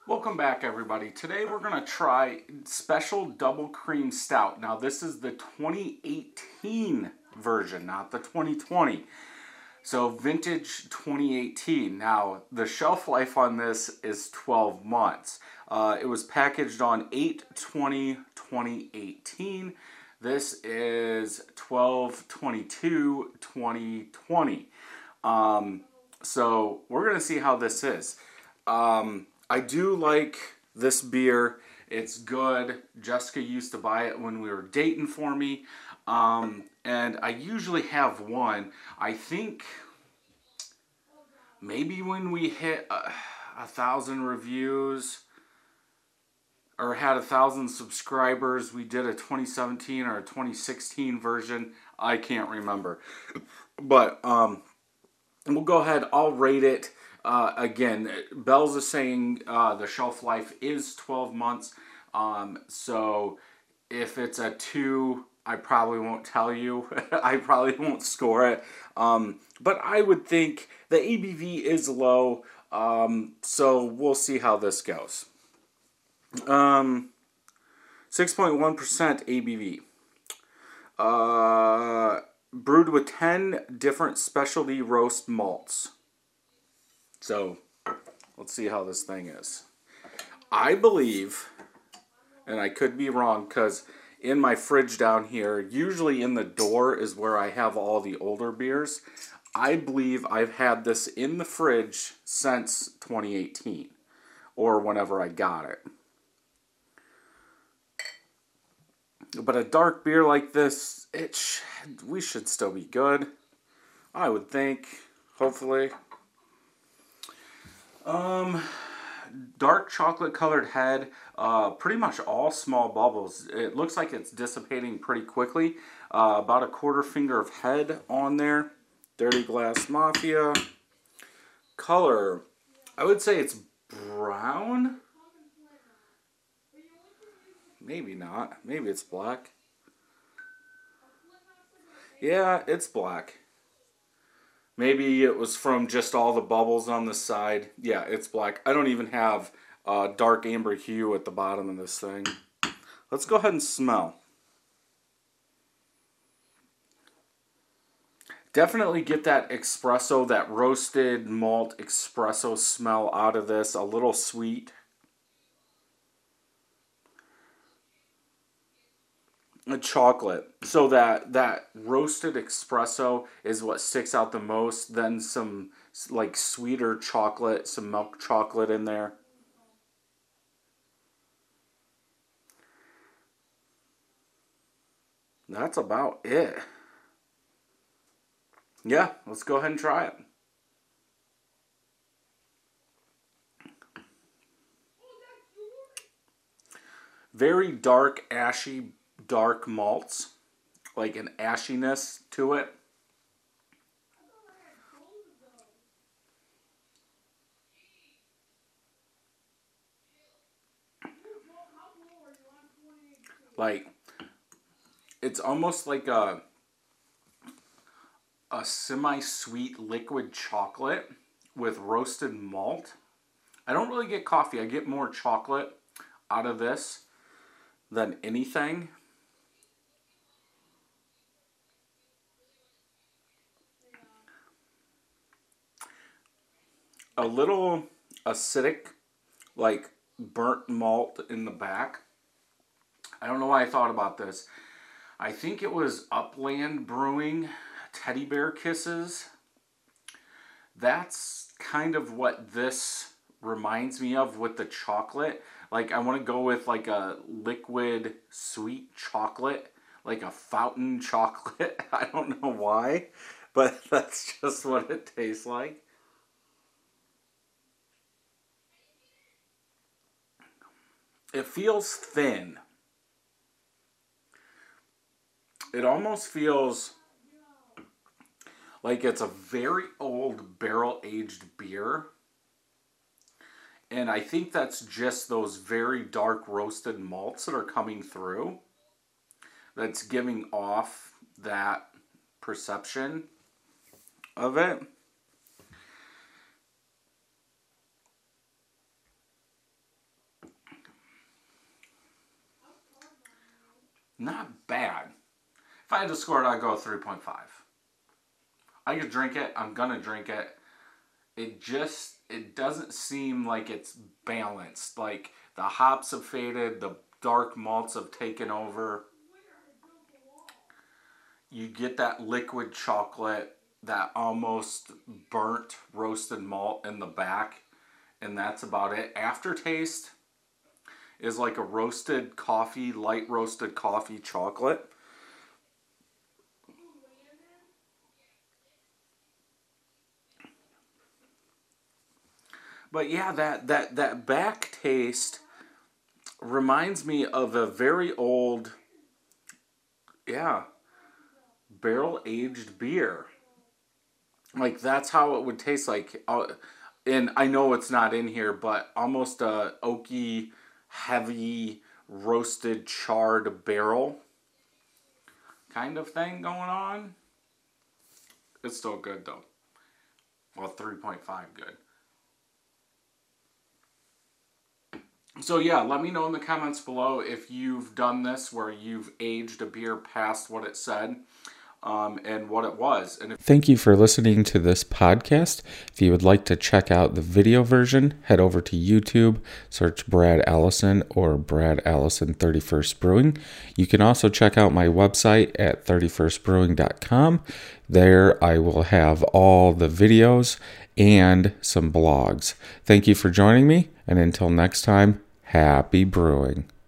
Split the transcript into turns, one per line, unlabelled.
Welcome back, everybody. Today we're going to try Special Double Cream Stout. Now, this is the 2018 version, not the 2020. So, vintage 2018. Now, the shelf life on this is 12 months. It was packaged on 8/20/2018. This is 12/22/2020. So, we're going to see how this is. I do like this beer. It's good. Jessica used to buy it when we were dating for me. And I usually have one. I think maybe when we hit 1,000 reviews or had 1,000 subscribers, we did a 2017 or a 2016 version. I can't remember. But we'll go ahead. I'll rate it. Again, Bell's is saying the shelf life is 12 months. So if it's a 2, I probably won't tell you. I probably won't score it. But I would think the ABV is low. So we'll see how this goes. 6.1% ABV. Brewed with 10 different specialty roast malts. So, let's see how this thing is. I believe, and I could be wrong, because in my fridge down here, usually in the door is where I have all the older beers. I believe I've had this in the fridge since 2018, or whenever I got it. But a dark beer like this, we should still be good. I would think, hopefully. Dark chocolate colored head, pretty much all small bubbles. It looks like it's dissipating pretty quickly. About a quarter finger of head on there. Dirty Glass Mafia. Color, I would say it's brown. Maybe not. Maybe it's black. Yeah, it's black. Maybe it was from just all the bubbles on the side. Yeah, it's black. I don't even have dark amber hue at the bottom of this thing. Let's go ahead and smell. Definitely get that espresso, that roasted malt espresso smell out of this. A little sweet. A chocolate. So that roasted espresso is what sticks out the most. Then some like sweeter chocolate, some milk chocolate in there. That's about it. Yeah, let's go ahead and try it. Very dark, ashy, dark malts. Like an ashiness to it. Like, it's almost like a semi-sweet liquid chocolate with roasted malt. I don't really get coffee. I get more chocolate out of this than anything. A little acidic, like burnt malt in the back. I don't know why I thought about this. I think it was Upland Brewing Teddy Bear Kisses. That's kind of what this reminds me of with the chocolate. Like, I want to go with like a liquid sweet chocolate, like a fountain chocolate. I don't know why, but that's just what it tastes like. It feels thin. It almost feels like it's a very old barrel-aged beer. And I think that's just those very dark roasted malts that are coming through. That's giving off that perception of it. not bad. If I had to score it, I'd go 3.5. I could drink it. I'm gonna drink it. It doesn't seem like it's balanced. Like the hops have faded, the dark malts have taken over. You get that liquid chocolate, that almost burnt roasted malt in the back, and that's about it. Aftertaste is like a roasted coffee, light roasted coffee chocolate. But yeah, that back taste reminds me of a very old, barrel aged beer. Like that's how it would taste like. And I know it's not in here, but almost a oaky, heavy, roasted, charred barrel kind of thing going on. It's still good though. Well, 3.5 good. So yeah, let me know in the comments below if you've done this where you've aged a beer past what it said, and what it was. And thank you for listening to this podcast. If you would like to check out the video version, head over to YouTube, search Brad Allison or Brad Allison 31st Brewing. You can also check out my website at 31stbrewing.com. There I will have all the videos and some blogs. Thank you for joining me, and until next time, happy brewing.